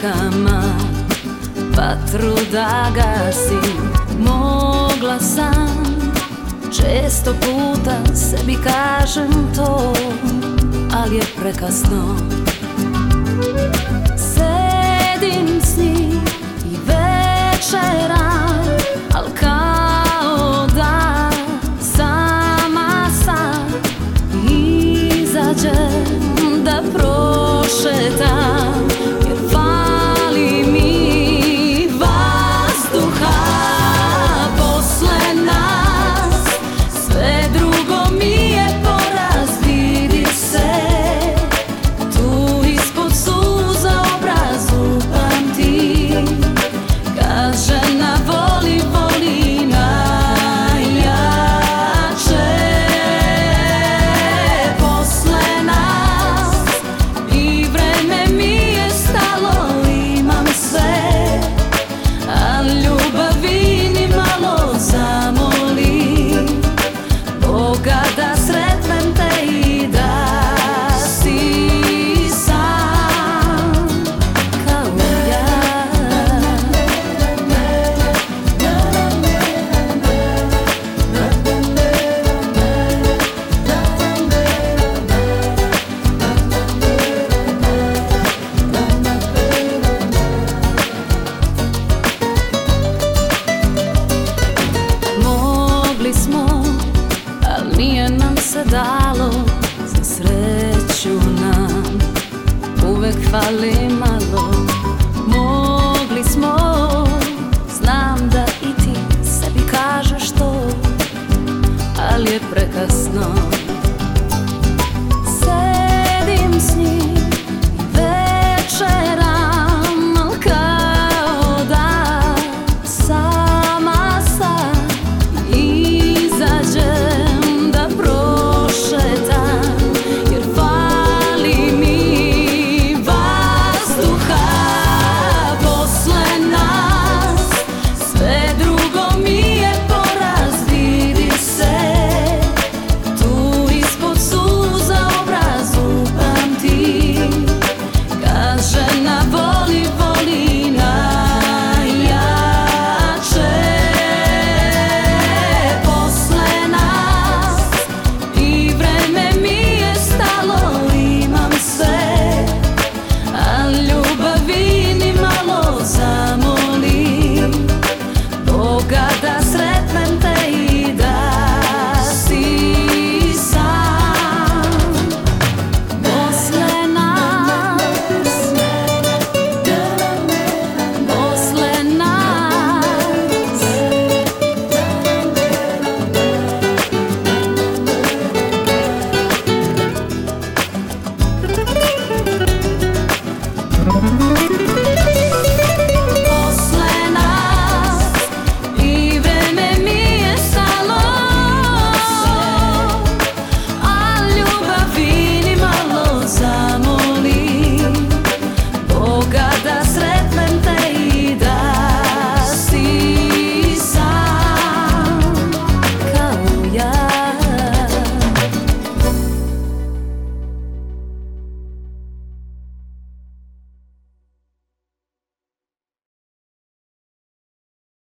rukama vatru da gasim. Mogla sam, često puta sebi kažem to, ali je prekasno. Sedim s njim i večeram, al kao da sama sam izađem da prošetam, jer fali mi vazduha. Posle nas sve drugo mi je poraz, vidi se tu ispod suza obraz upamti. Kaže na voli, voli najjače. Posle nas i vreme mi je stalo, imam sve, a ljubavi ni malo zamoli Boga da sretnem te i da si sam kao ja. Mogli smo, al nije nam se dalo, za sreću nam uvek fali malo.